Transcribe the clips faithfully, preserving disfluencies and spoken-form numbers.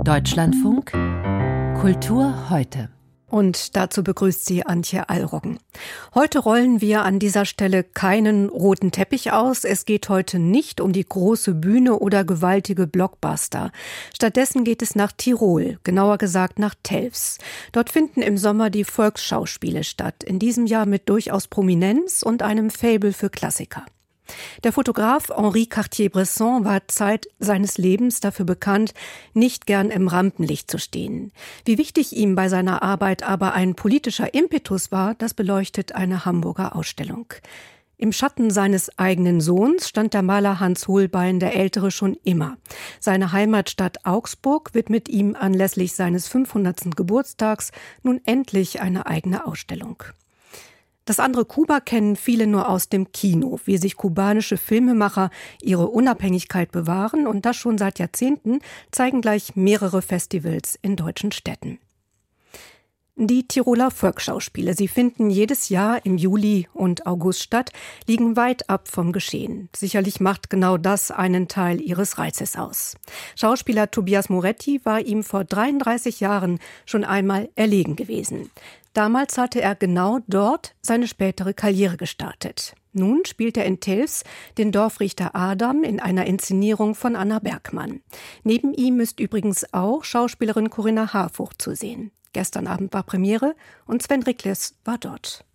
Deutschlandfunk Kultur heute. Und dazu begrüßt sie Antje Allroggen. Heute rollen wir an dieser Stelle keinen roten Teppich aus. Es geht heute nicht um die große Bühne oder gewaltige Blockbuster. Stattdessen geht es nach Tirol, genauer gesagt nach Telfs. Dort finden im Sommer die Volksschauspiele statt, in diesem Jahr mit durchaus Prominenz und einem Faible für Klassiker. Der Fotograf Henri Cartier-Bresson war Zeit seines Lebens dafür bekannt, nicht gern im Rampenlicht zu stehen. Wie wichtig ihm bei seiner Arbeit aber ein politischer Impetus war, das beleuchtet eine Hamburger Ausstellung. Im Schatten seines eigenen Sohns stand der Maler Hans Holbein der Ältere schon immer. Seine Heimatstadt Augsburg widmet ihm anlässlich seines fünfhundertsten Geburtstags nun endlich eine eigene Ausstellung. Das andere Kuba kennen viele nur aus dem Kino, wie sich kubanische Filmemacher ihre Unabhängigkeit bewahren, und das schon seit Jahrzehnten, zeigen gleich mehrere Festivals in deutschen Städten. Die Tiroler Volksschauspiele, sie finden jedes Jahr im Juli und August statt, liegen weit ab vom Geschehen. Sicherlich macht genau das einen Teil ihres Reizes aus. Schauspieler Tobias Moretti war ihm vor dreiunddreißig Jahren schon einmal erlegen gewesen. Damals hatte er genau dort seine spätere Karriere gestartet. Nun spielt er in Telfs den Dorfrichter Adam in einer Inszenierung von Anna Bergmann. Neben ihm ist übrigens auch Schauspielerin Corinna Harfouch zu sehen. Gestern Abend war Premiere und Sven Rikles war dort.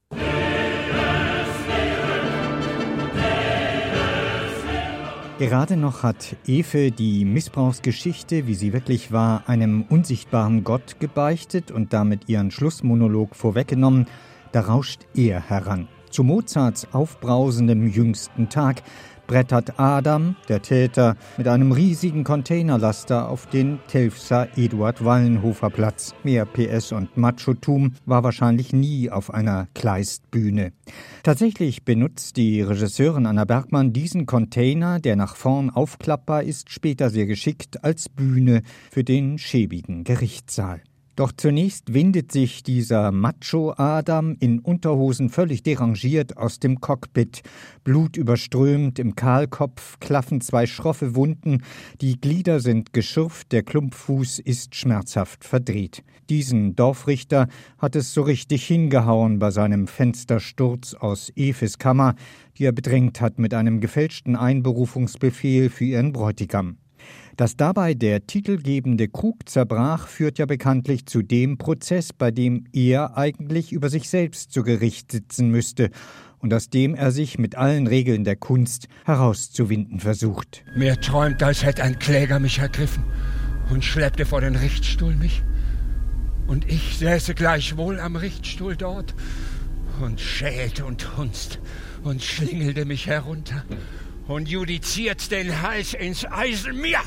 Gerade noch hat Efe die Missbrauchsgeschichte, wie sie wirklich war, einem unsichtbaren Gott gebeichtet und damit ihren Schlussmonolog vorweggenommen. Da rauscht er heran. Zu Mozarts aufbrausendem jüngsten Tag brettert Adam, der Täter, mit einem riesigen Containerlaster auf den Telfser Eduard-Wallenhofer-Platz. Mehr P S und Machotum war wahrscheinlich nie auf einer Kleistbühne. Tatsächlich benutzt die Regisseurin Anna Bergmann diesen Container, der nach vorn aufklappbar ist, später sehr geschickt als Bühne für den schäbigen Gerichtssaal. Doch zunächst windet sich dieser Macho-Adam in Unterhosen völlig derangiert aus dem Cockpit. Blutüberströmt im Kahlkopf, klaffen zwei schroffe Wunden, die Glieder sind geschürft, der Klumpfuß ist schmerzhaft verdreht. Diesen Dorfrichter hat es so richtig hingehauen bei seinem Fenstersturz aus Efes Kammer, die er bedrängt hat mit einem gefälschten Einberufungsbefehl für ihren Bräutigam. Dass dabei der titelgebende Krug zerbrach, führt ja bekanntlich zu dem Prozess, bei dem er eigentlich über sich selbst zu Gericht sitzen müsste und aus dem er sich mit allen Regeln der Kunst herauszuwinden versucht. Mir träumt, als hätte ein Kläger mich ergriffen und schleppte vor den Richtstuhl mich. Und ich säße gleichwohl am Richtstuhl dort und schälte und hunzt und schlingelte mich herunter und judiziert den Hals ins Eisen mir.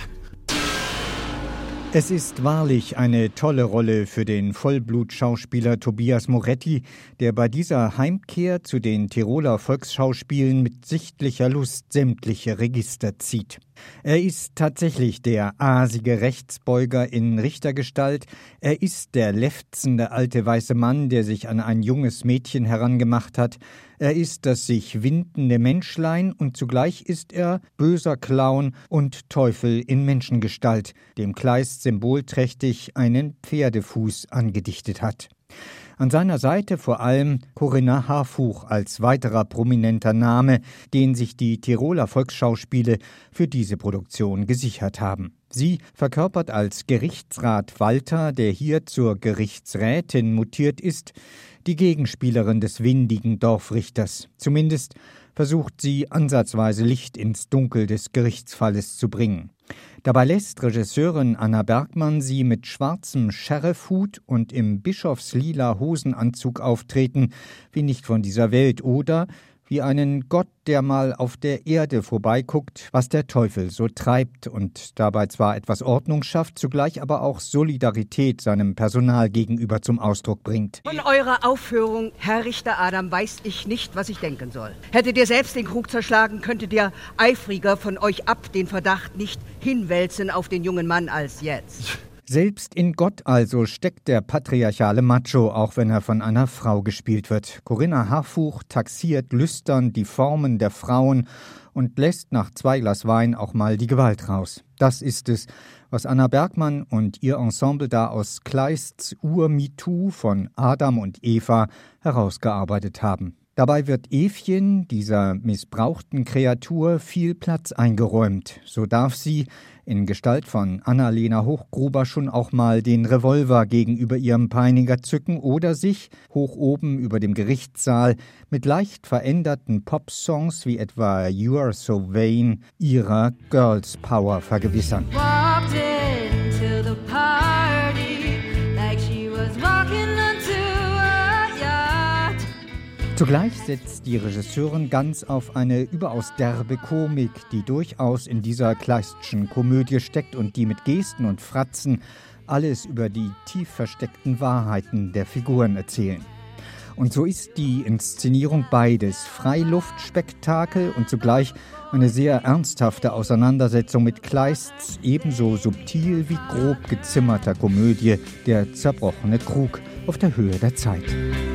Es ist wahrlich eine tolle Rolle für den Vollblutschauspieler Tobias Moretti, der bei dieser Heimkehr zu den Tiroler Volksschauspielen mit sichtlicher Lust sämtliche Register zieht. Er ist tatsächlich der asige Rechtsbeuger in Richtergestalt. Er ist der lefzende alte weiße Mann, der sich an ein junges Mädchen herangemacht hat. Er ist das sich windende Menschlein und zugleich ist er böser Clown und Teufel in Menschengestalt, dem Kleist symbolträchtig einen Pferdefuß angedichtet hat. An seiner Seite vor allem Corinna Harfouch als weiterer prominenter Name, den sich die Tiroler Volksschauspiele für diese Produktion gesichert haben. Sie verkörpert als Gerichtsrat Walter, der hier zur Gerichtsrätin mutiert ist, die Gegenspielerin des windigen Dorfrichters. Zumindest versucht sie ansatzweise Licht ins Dunkel des Gerichtsfalles zu bringen. Dabei lässt Regisseurin Anna Bergmann sie mit schwarzem Sheriffhut und im bischofslila Hosenanzug auftreten, wie nicht von dieser Welt, oder wie einen Gott, der mal auf der Erde vorbeiguckt, was der Teufel so treibt und dabei zwar etwas Ordnung schafft, zugleich aber auch Solidarität seinem Personal gegenüber zum Ausdruck bringt. Von eurer Aufführung, Herr Richter Adam, weiß ich nicht, was ich denken soll. Hättet ihr selbst den Krug zerschlagen, könntet ihr eifriger von euch ab den Verdacht nicht hinwälzen auf den jungen Mann als jetzt. Selbst in Gott also steckt der patriarchale Macho, auch wenn er von einer Frau gespielt wird. Corinna Harfouch taxiert lüstern die Formen der Frauen und lässt nach zwei Glas Wein auch mal die Gewalt raus. Das ist es, was Anna Bergmann und ihr Ensemble da aus Kleists Ur-MeToo von Adam und Eva herausgearbeitet haben. Dabei wird Evchen, dieser missbrauchten Kreatur, viel Platz eingeräumt. So darf sie, in Gestalt von Anna-Lena Hochgruber, schon auch mal den Revolver gegenüber ihrem Peiniger zücken oder sich, hoch oben über dem Gerichtssaal, mit leicht veränderten Pop-Songs wie etwa You Are So Vain ihrer Girls Power vergewissern. Walked into the party like she was walking into a yacht. Zugleich setzt die Regisseurin ganz auf eine überaus derbe Komik, die durchaus in dieser Kleistschen Komödie steckt und die mit Gesten und Fratzen alles über die tief versteckten Wahrheiten der Figuren erzählen. Und so ist die Inszenierung beides, Freiluftspektakel und zugleich eine sehr ernsthafte Auseinandersetzung mit Kleists ebenso subtil wie grob gezimmerter Komödie Der zerbrochene Krug auf der Höhe der Zeit.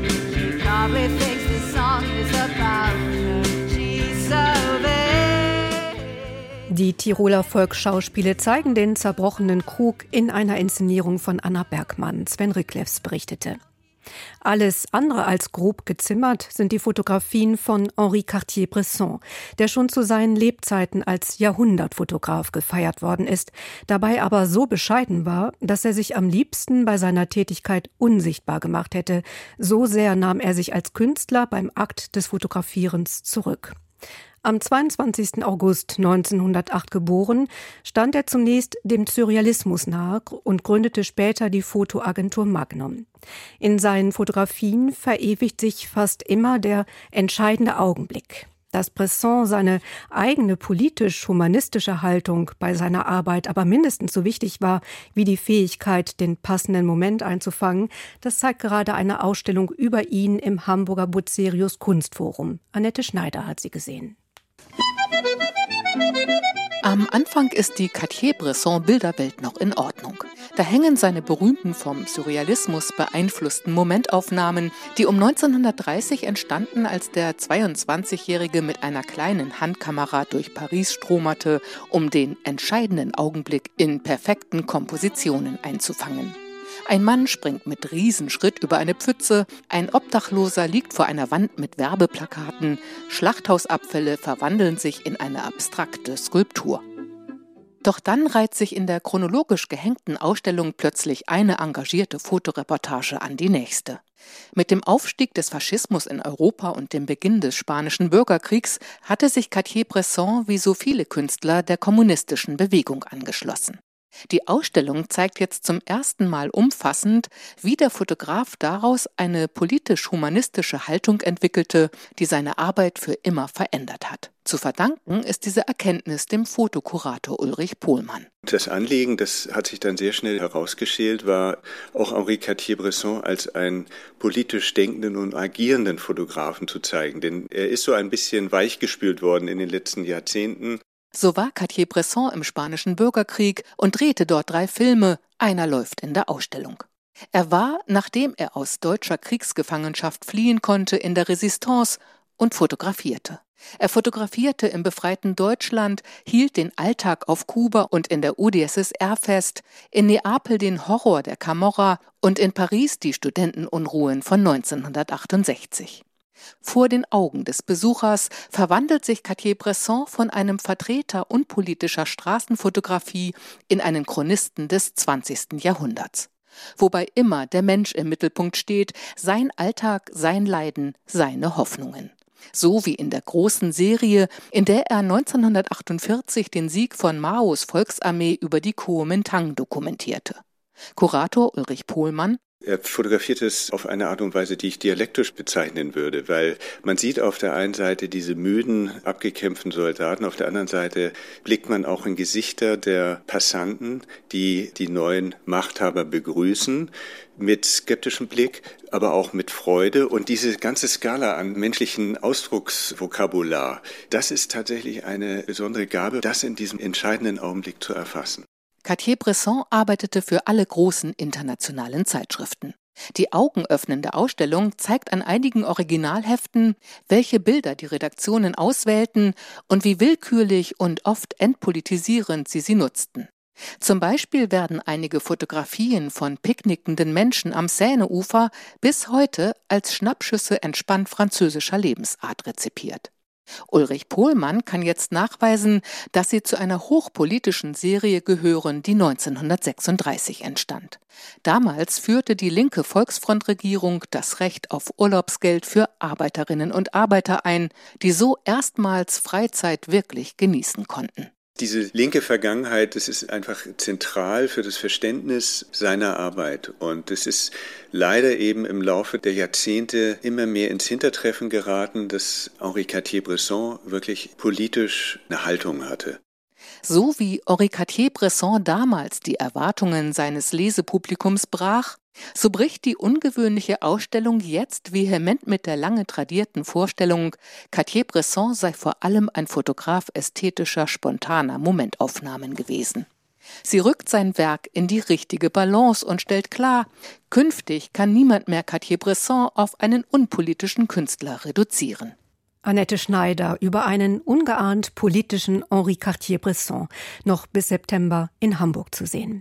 Die Tiroler Volksschauspiele zeigen den zerbrochenen Krug in einer Inszenierung von Anna Bergmann. Sven Ricklefs berichtete. Alles andere als grob gezimmert sind die Fotografien von Henri Cartier-Bresson, der schon zu seinen Lebzeiten als Jahrhundertfotograf gefeiert worden ist, dabei aber so bescheiden war, dass er sich am liebsten bei seiner Tätigkeit unsichtbar gemacht hätte. So sehr nahm er sich als Künstler beim Akt des Fotografierens zurück. Am zweiundzwanzigsten August neunzehnhundertacht geboren, stand er zunächst dem Surrealismus nahe und gründete später die Fotoagentur Magnum. In seinen Fotografien verewigt sich fast immer der entscheidende Augenblick. Dass Bresson seine eigene politisch-humanistische Haltung bei seiner Arbeit aber mindestens so wichtig war wie die Fähigkeit, den passenden Moment einzufangen, das zeigt gerade eine Ausstellung über ihn im Hamburger Bucerius Kunstforum. Annette Schneider hat sie gesehen. Am Anfang ist die Cartier-Bresson-Bilderwelt noch in Ordnung. Da hängen seine berühmten, vom Surrealismus beeinflussten Momentaufnahmen, die um neunzehnhundertdreißig entstanden, als der zweiundzwanzigjährige mit einer kleinen Handkamera durch Paris stromerte, um den entscheidenden Augenblick in perfekten Kompositionen einzufangen. Ein Mann springt mit Riesenschritt über eine Pfütze, ein Obdachloser liegt vor einer Wand mit Werbeplakaten, Schlachthausabfälle verwandeln sich in eine abstrakte Skulptur. Doch dann reiht sich in der chronologisch gehängten Ausstellung plötzlich eine engagierte Fotoreportage an die nächste. Mit dem Aufstieg des Faschismus in Europa und dem Beginn des Spanischen Bürgerkriegs hatte sich Cartier-Bresson wie so viele Künstler der kommunistischen Bewegung angeschlossen. Die Ausstellung zeigt jetzt zum ersten Mal umfassend, wie der Fotograf daraus eine politisch-humanistische Haltung entwickelte, die seine Arbeit für immer verändert hat. Zu verdanken ist diese Erkenntnis dem Fotokurator Ulrich Pohlmann. Das Anliegen, das hat sich dann sehr schnell herausgeschält, war auch Henri Cartier-Bresson als einen politisch denkenden und agierenden Fotografen zu zeigen. Denn er ist so ein bisschen weichgespült worden in den letzten Jahrzehnten. So war Cartier-Bresson im Spanischen Bürgerkrieg und drehte dort drei Filme, einer läuft in der Ausstellung. Er war, nachdem er aus deutscher Kriegsgefangenschaft fliehen konnte, in der Resistance und fotografierte. Er fotografierte im befreiten Deutschland, hielt den Alltag auf Kuba und in der U d S S R fest, in Neapel den Horror der Camorra und in Paris die Studentenunruhen von neunzehnhundertachtundsechzig. Vor den Augen des Besuchers verwandelt sich Cartier-Bresson von einem Vertreter unpolitischer Straßenfotografie in einen Chronisten des zwanzigsten Jahrhunderts. Wobei immer der Mensch im Mittelpunkt steht, sein Alltag, sein Leiden, seine Hoffnungen. So wie in der großen Serie, in der er neunzehnhundertachtundvierzig den Sieg von Maos Volksarmee über die Kuomintang dokumentierte. Kurator Ulrich Pohlmann: Er fotografiert es auf eine Art und Weise, die ich dialektisch bezeichnen würde, weil man sieht auf der einen Seite diese müden, abgekämpften Soldaten, auf der anderen Seite blickt man auch in Gesichter der Passanten, die die neuen Machthaber begrüßen, mit skeptischem Blick, aber auch mit Freude. Und diese ganze Skala an menschlichen Ausdrucksvokabular, das ist tatsächlich eine besondere Gabe, das in diesem entscheidenden Augenblick zu erfassen. Cartier-Bresson arbeitete für alle großen internationalen Zeitschriften. Die augenöffnende Ausstellung zeigt an einigen Originalheften, welche Bilder die Redaktionen auswählten und wie willkürlich und oft entpolitisierend sie sie nutzten. Zum Beispiel werden einige Fotografien von picknickenden Menschen am Seineufer bis heute als Schnappschüsse entspannt französischer Lebensart rezipiert. Ulrich Pohlmann kann jetzt nachweisen, dass sie zu einer hochpolitischen Serie gehören, die neunzehnhundertsechsunddreißig entstand. Damals führte die linke Volksfrontregierung das Recht auf Urlaubsgeld für Arbeiterinnen und Arbeiter ein, die so erstmals Freizeit wirklich genießen konnten. Diese linke Vergangenheit, das ist einfach zentral für das Verständnis seiner Arbeit. Und es ist leider eben im Laufe der Jahrzehnte immer mehr ins Hintertreffen geraten, dass Henri Cartier-Bresson wirklich politisch eine Haltung hatte. So wie Henri Cartier-Bresson damals die Erwartungen seines Lesepublikums brach, so bricht die ungewöhnliche Ausstellung jetzt vehement mit der lange tradierten Vorstellung, Cartier-Bresson sei vor allem ein Fotograf ästhetischer, spontaner Momentaufnahmen gewesen. Sie rückt sein Werk in die richtige Balance und stellt klar, künftig kann niemand mehr Cartier-Bresson auf einen unpolitischen Künstler reduzieren. Annette Schneider über einen ungeahnt politischen Henri Cartier-Bresson, noch bis September in Hamburg zu sehen.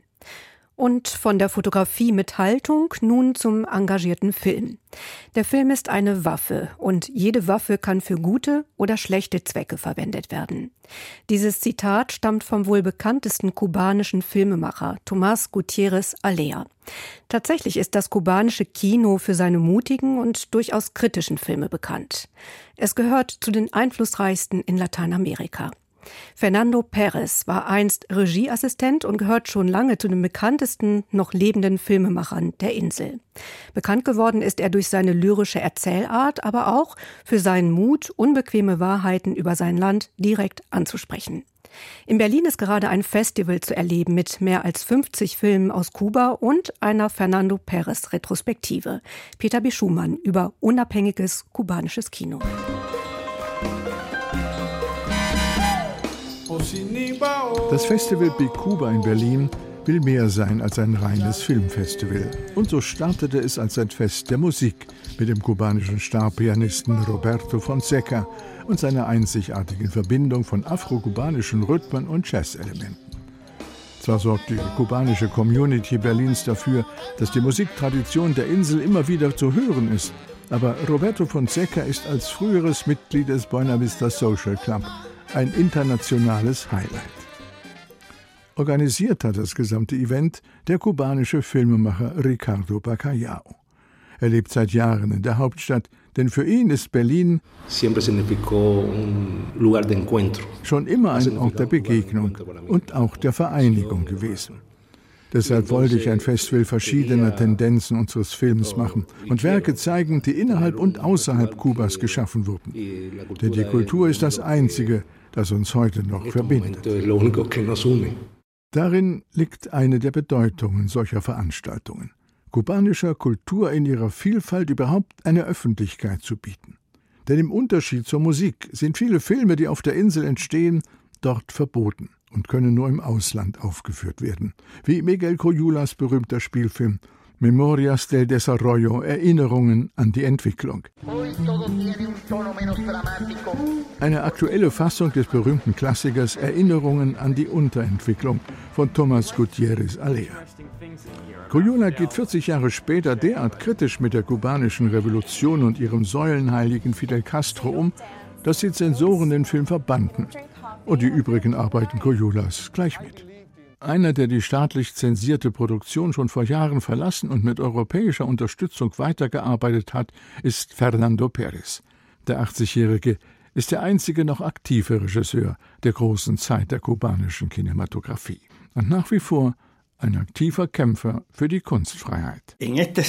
Und von der Fotografie mit Haltung nun zum engagierten Film. Der Film ist eine Waffe und jede Waffe kann für gute oder schlechte Zwecke verwendet werden. Dieses Zitat stammt vom wohl bekanntesten kubanischen Filmemacher Tomás Gutiérrez Alea. Tatsächlich ist das kubanische Kino für seine mutigen und durchaus kritischen Filme bekannt. Es gehört zu den einflussreichsten in Lateinamerika. Fernando Pérez war einst Regieassistent und gehört schon lange zu den bekanntesten noch lebenden Filmemachern der Insel. Bekannt geworden ist er durch seine lyrische Erzählart, aber auch für seinen Mut, unbequeme Wahrheiten über sein Land direkt anzusprechen. In Berlin ist gerade ein Festival zu erleben mit mehr als fünfzig Filmen aus Kuba und einer Fernando Pérez-Retrospektive. Peter B. Schumann über unabhängiges kubanisches Kino. Das Festival Big Cuba in Berlin will mehr sein als ein reines Filmfestival. Und so startete es als ein Fest der Musik mit dem kubanischen Starpianisten Roberto Fonseca und seiner einzigartigen Verbindung von afro-kubanischen Rhythmen und Jazz-Elementen. Zwar sorgt die kubanische Community Berlins dafür, dass die Musiktradition der Insel immer wieder zu hören ist, aber Roberto Fonseca ist als früheres Mitglied des Buena Vista Social Club ein internationales Highlight. Organisiert hat das gesamte Event der kubanische Filmemacher Ricardo Bacallao. Er lebt seit Jahren in der Hauptstadt, denn für ihn ist Berlin schon immer ein Ort der Begegnung und auch der Vereinigung gewesen. Deshalb wollte ich ein Festival verschiedener Tendenzen unseres Films machen und Werke zeigen, die innerhalb und außerhalb Kubas geschaffen wurden. Denn die Kultur ist das Einzige, das uns heute noch verbindet. Darin liegt eine der Bedeutungen solcher Veranstaltungen, kubanischer Kultur in ihrer Vielfalt überhaupt eine Öffentlichkeit zu bieten. Denn im Unterschied zur Musik sind viele Filme, die auf der Insel entstehen, dort verboten und können nur im Ausland aufgeführt werden, wie Miguel Coyulas berühmter Spielfilm Memorias del Desarrollo, Erinnerungen an die Entwicklung. Eine aktuelle Fassung des berühmten Klassikers Erinnerungen an die Unterentwicklung von Tomás Gutiérrez Alea. Coyula geht vierzig Jahre später derart kritisch mit der kubanischen Revolution und ihrem Säulenheiligen Fidel Castro um, dass die Zensoren den Film verbannten und die übrigen Arbeiten Coyulas gleich mit. Einer, der die staatlich zensierte Produktion schon vor Jahren verlassen und mit europäischer Unterstützung weitergearbeitet hat, ist Fernando Pérez. Der achtzigjährige ist der einzige noch aktive Regisseur der großen Zeit der kubanischen Kinematografie und nach wie vor ein aktiver Kämpfer für die Kunstfreiheit.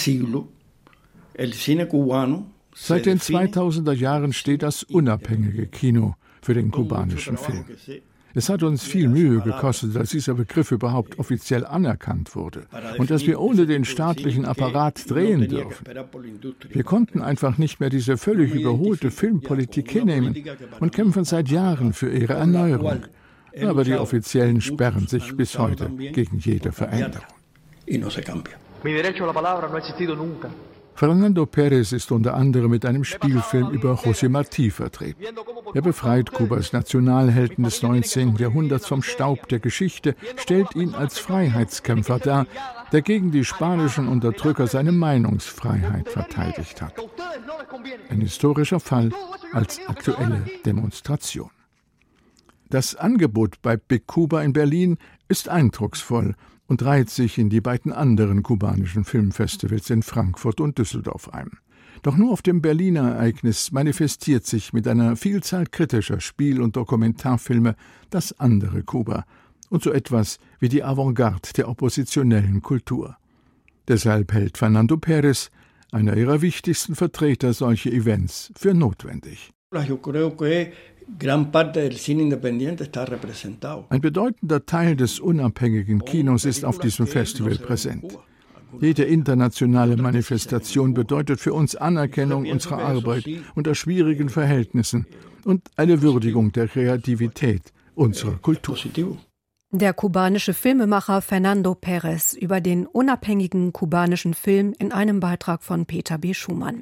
Seit den zweitausender Jahren steht das unabhängige Kino für den kubanischen Film. Es hat uns viel Mühe gekostet, dass dieser Begriff überhaupt offiziell anerkannt wurde und dass wir ohne den staatlichen Apparat drehen dürfen. Wir konnten einfach nicht mehr diese völlig überholte Filmpolitik hinnehmen und kämpfen seit Jahren für ihre Erneuerung. Aber die Offiziellen sperren sich bis heute gegen jede Veränderung. Fernando Pérez ist unter anderem mit einem Spielfilm über José Martí vertreten. Er befreit Kubas Nationalhelden des neunzehnten Jahrhunderts vom Staub der Geschichte, stellt ihn als Freiheitskämpfer dar, der gegen die spanischen Unterdrücker seine Meinungsfreiheit verteidigt hat. Ein historischer Fall als aktuelle Demonstration. Das Angebot bei Big Cuba in Berlin ist eindrucksvoll und reiht sich in die beiden anderen kubanischen Filmfestivals in Frankfurt und Düsseldorf ein. Doch nur auf dem Berliner Ereignis manifestiert sich mit einer Vielzahl kritischer Spiel- und Dokumentarfilme das andere Kuba und so etwas wie die Avantgarde der oppositionellen Kultur. Deshalb hält Fernando Pérez, einer ihrer wichtigsten Vertreter, solche Events für notwendig. Ein bedeutender Teil des unabhängigen Kinos ist auf diesem Festival präsent. Jede internationale Manifestation bedeutet für uns Anerkennung unserer Arbeit unter schwierigen Verhältnissen und eine Würdigung der Kreativität unserer Kultur. Der kubanische Filmemacher Fernando Pérez über den unabhängigen kubanischen Film in einem Beitrag von Peter B. Schumann.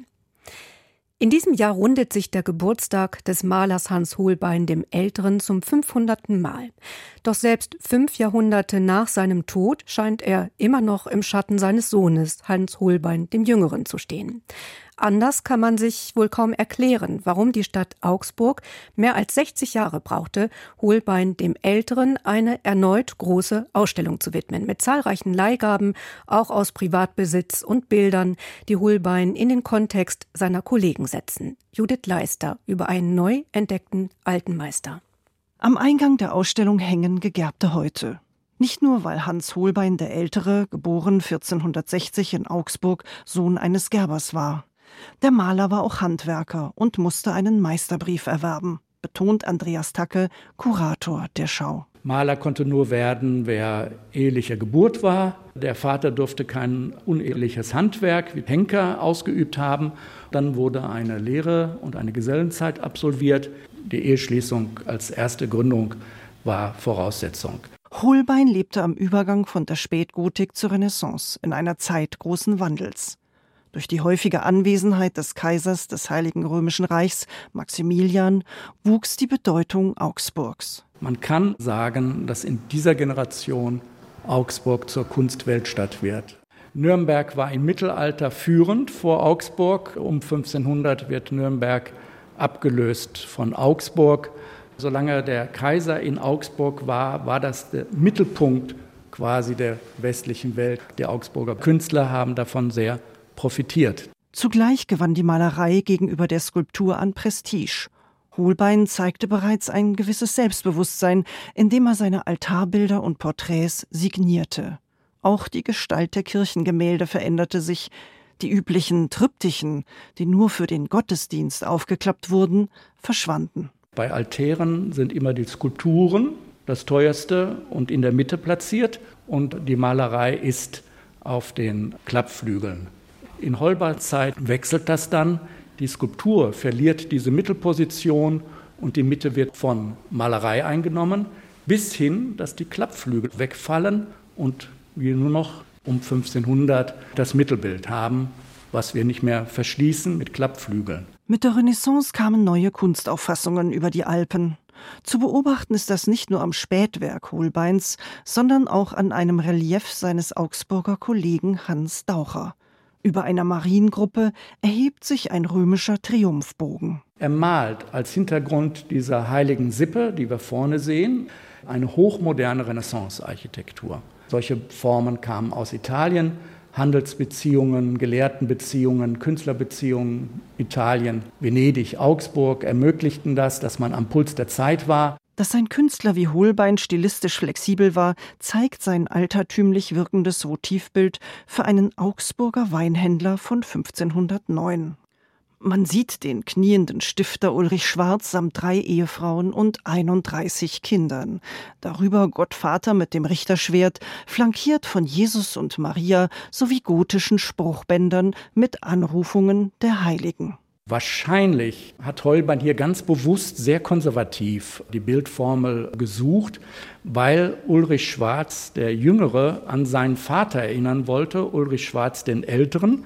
In diesem Jahr rundet sich der Geburtstag des Malers Hans Holbein dem Älteren zum fünfhundertsten Mal. Doch selbst fünf Jahrhunderte nach seinem Tod scheint er immer noch im Schatten seines Sohnes Hans Holbein dem Jüngeren zu stehen. Anders kann man sich wohl kaum erklären, warum die Stadt Augsburg mehr als sechzig Jahre brauchte, Holbein dem Älteren eine erneut große Ausstellung zu widmen, mit zahlreichen Leihgaben, auch aus Privatbesitz und Bildern, die Holbein in den Kontext seiner Kollegen setzen. Judith Leister über einen neu entdeckten alten Meister. Am Eingang der Ausstellung hängen gegerbte Häute. Nicht nur, weil Hans Holbein der Ältere, geboren vierzehnhundertsechzig in Augsburg, Sohn eines Gerbers war. Der Maler war auch Handwerker und musste einen Meisterbrief erwerben, betont Andreas Tacke, Kurator der Schau. Maler konnte nur werden, wer ehelicher Geburt war. Der Vater durfte kein uneheliches Handwerk wie Henker ausgeübt haben. Dann wurde eine Lehre und eine Gesellenzeit absolviert. Die Eheschließung als erste Gründung war Voraussetzung. Holbein lebte am Übergang von der Spätgotik zur Renaissance, in einer Zeit großen Wandels. Durch die häufige Anwesenheit des Kaisers des Heiligen Römischen Reichs, Maximilian, wuchs die Bedeutung Augsburgs. Man kann sagen, dass in dieser Generation Augsburg zur Kunstweltstadt wird. Nürnberg war im Mittelalter führend vor Augsburg. Um fünfzehnhundert wird Nürnberg abgelöst von Augsburg. Solange der Kaiser in Augsburg war, war das der Mittelpunkt quasi der westlichen Welt. Die Augsburger Künstler haben davon sehr profitiert. Zugleich gewann die Malerei gegenüber der Skulptur an Prestige. Holbein zeigte bereits ein gewisses Selbstbewusstsein, indem er seine Altarbilder und Porträts signierte. Auch die Gestalt der Kirchengemälde veränderte sich. Die üblichen Triptychen, die nur für den Gottesdienst aufgeklappt wurden, verschwanden. Bei Altären sind immer die Skulpturen das teuerste und in der Mitte platziert und die Malerei ist auf den Klappflügeln. In Holbeins Zeit wechselt das dann. Die Skulptur verliert diese Mittelposition und die Mitte wird von Malerei eingenommen, bis hin, dass die Klappflügel wegfallen und wir nur noch um fünfzehnhundert das Mittelbild haben, was wir nicht mehr verschließen mit Klappflügeln. Mit der Renaissance kamen neue Kunstauffassungen über die Alpen. Zu beobachten ist das nicht nur am Spätwerk Holbeins, sondern auch an einem Relief seines Augsburger Kollegen Hans Daucher. Über einer Mariengruppe erhebt sich ein römischer Triumphbogen. Er malt als Hintergrund dieser heiligen Sippe, die wir vorne sehen, eine hochmoderne Renaissance-Architektur. Solche Formen kamen aus Italien, Handelsbeziehungen, Gelehrtenbeziehungen, Künstlerbeziehungen, Italien, Venedig, Augsburg ermöglichten das, dass man am Puls der Zeit war. Dass ein Künstler wie Holbein stilistisch flexibel war, zeigt sein altertümlich wirkendes Votivbild für einen Augsburger Weinhändler von fünfzehnhundertneun. Man sieht den knienden Stifter Ulrich Schwarz samt drei Ehefrauen und einunddreißig Kindern. Darüber Gottvater mit dem Richterschwert, flankiert von Jesus und Maria sowie gotischen Spruchbändern mit Anrufungen der Heiligen. Wahrscheinlich hat Holbein hier ganz bewusst sehr konservativ die Bildformel gesucht, weil Ulrich Schwarz, der Jüngere, an seinen Vater erinnern wollte, Ulrich Schwarz den Älteren,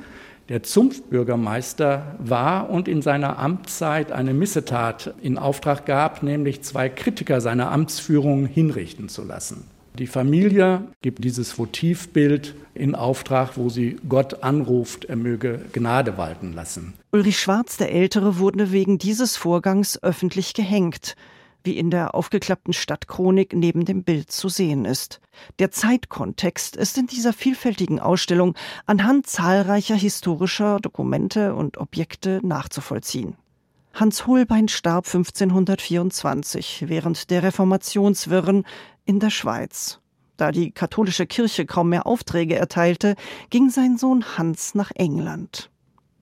der Zunftbürgermeister war und in seiner Amtszeit eine Missetat in Auftrag gab, nämlich zwei Kritiker seiner Amtsführung hinrichten zu lassen. Die Familie gibt dieses Votivbild in Auftrag, wo sie Gott anruft, er möge Gnade walten lassen. Ulrich Schwarz, der Ältere, wurde wegen dieses Vorgangs öffentlich gehängt, wie in der aufgeklappten Stadtchronik neben dem Bild zu sehen ist. Der Zeitkontext ist in dieser vielfältigen Ausstellung anhand zahlreicher historischer Dokumente und Objekte nachzuvollziehen. Hans Holbein starb fünfzehnhundertvierundzwanzig während der Reformationswirren in der Schweiz. Da die katholische Kirche kaum mehr Aufträge erteilte, ging sein Sohn Hans nach England.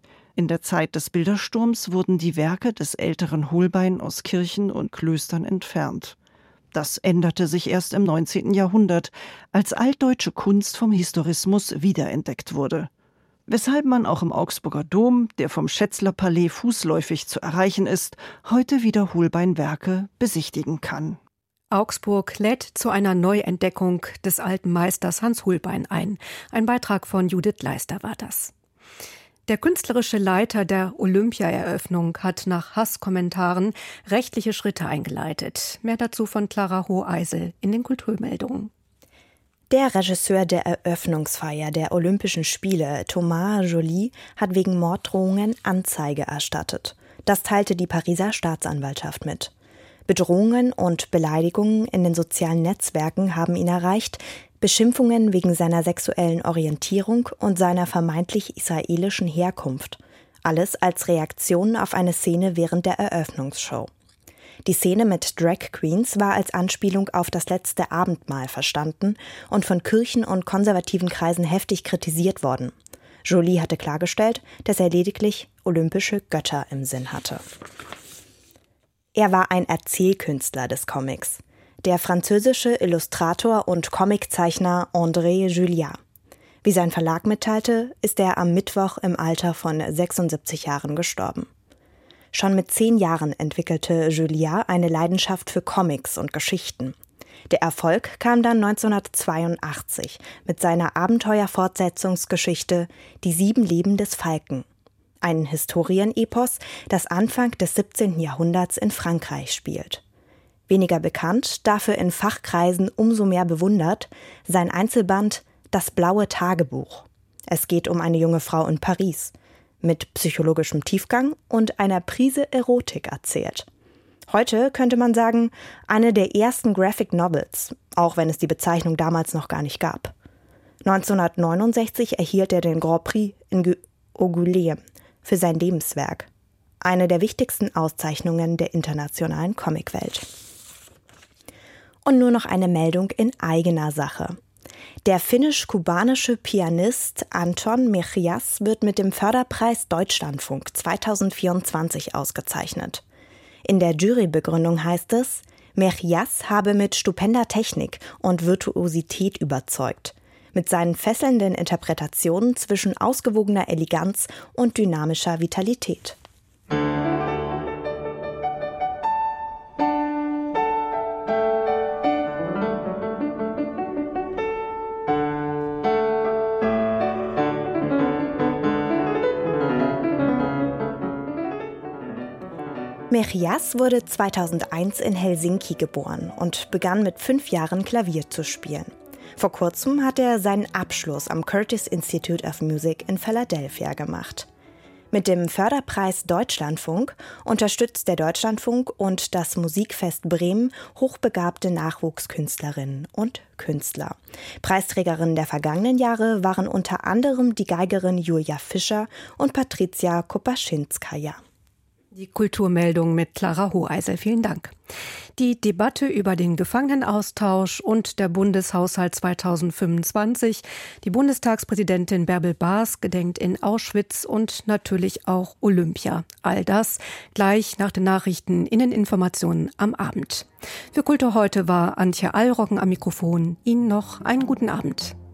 In der Zeit des Bildersturms wurden die Werke des älteren Holbein aus Kirchen und Klöstern entfernt. Das änderte sich erst im neunzehnten Jahrhundert, als altdeutsche Kunst vom Historismus wiederentdeckt wurde. Weshalb man auch im Augsburger Dom, der vom Schätzler-Palais fußläufig zu erreichen ist, heute wieder Holbein-Werke besichtigen kann. Augsburg lädt zu einer Neuentdeckung des alten Meisters Hans Holbein ein. Ein Beitrag von Judith Leister war das. Der künstlerische Leiter der Olympia-Eröffnung hat nach Hasskommentaren rechtliche Schritte eingeleitet. Mehr dazu von Clara Hoheisel in den Kulturmeldungen. Der Regisseur der Eröffnungsfeier der Olympischen Spiele, Thomas Joly, hat wegen Morddrohungen Anzeige erstattet. Das teilte die Pariser Staatsanwaltschaft mit. Bedrohungen und Beleidigungen in den sozialen Netzwerken haben ihn erreicht, Beschimpfungen wegen seiner sexuellen Orientierung und seiner vermeintlich israelischen Herkunft. Alles als Reaktion auf eine Szene während der Eröffnungsshow. Die Szene mit Drag Queens war als Anspielung auf das letzte Abendmahl verstanden und von Kirchen und konservativen Kreisen heftig kritisiert worden. Joly hatte klargestellt, dass er lediglich olympische Götter im Sinn hatte. Er war ein Erzählkünstler des Comics. Der französische Illustrator und Comiczeichner André Julliard. Wie sein Verlag mitteilte, ist er am Mittwoch im Alter von sechsundsiebzig Jahren gestorben. Schon mit zehn Jahren entwickelte Julliard eine Leidenschaft für Comics und Geschichten. Der Erfolg kam dann neunzehnhundertzweiundachtzig mit seiner Abenteuerfortsetzungsgeschichte Die sieben Leben des Falken. Ein Historienepos, das Anfang des siebzehnten Jahrhunderts in Frankreich spielt. Weniger bekannt, dafür in Fachkreisen umso mehr bewundert, sein Einzelband Das blaue Tagebuch. Es geht um eine junge Frau in Paris, mit psychologischem Tiefgang und einer Prise Erotik erzählt. Heute könnte man sagen, eine der ersten Graphic Novels, auch wenn es die Bezeichnung damals noch gar nicht gab. neunzehnhundertneunundsechzig erhielt er den Grand Prix in Angoulême für sein Lebenswerk, eine der wichtigsten Auszeichnungen der internationalen Comicwelt. Und nur noch eine Meldung in eigener Sache. Der finnisch-kubanische Pianist Anton Mechias wird mit dem Förderpreis Deutschlandfunk zweitausendvierundzwanzig ausgezeichnet. In der Jurybegründung heißt es, Mechias habe mit stupender Technik und Virtuosität überzeugt, mit seinen fesselnden Interpretationen zwischen ausgewogener Eleganz und dynamischer Vitalität. Mechias wurde zweitausendeins in Helsinki geboren und begann mit fünf Jahren Klavier zu spielen. Vor kurzem hat er seinen Abschluss am Curtis Institute of Music in Philadelphia gemacht. Mit dem Förderpreis Deutschlandfunk unterstützt der Deutschlandfunk und das Musikfest Bremen hochbegabte Nachwuchskünstlerinnen und Künstler. Preisträgerinnen der vergangenen Jahre waren unter anderem die Geigerin Julia Fischer und Patricia Kopaschinskaja. Die Kulturmeldung mit Clara Hoheisel. Vielen Dank. Die Debatte über den Gefangenenaustausch und der Bundeshaushalt zweitausendfünfundzwanzig. Die Bundestagspräsidentin Bärbel Baas gedenkt in Auschwitz und natürlich auch Olympia. All das gleich nach den Nachrichten in den Informationen am Abend. Für Kultur heute war Antje Allroggen am Mikrofon. Ihnen noch einen guten Abend.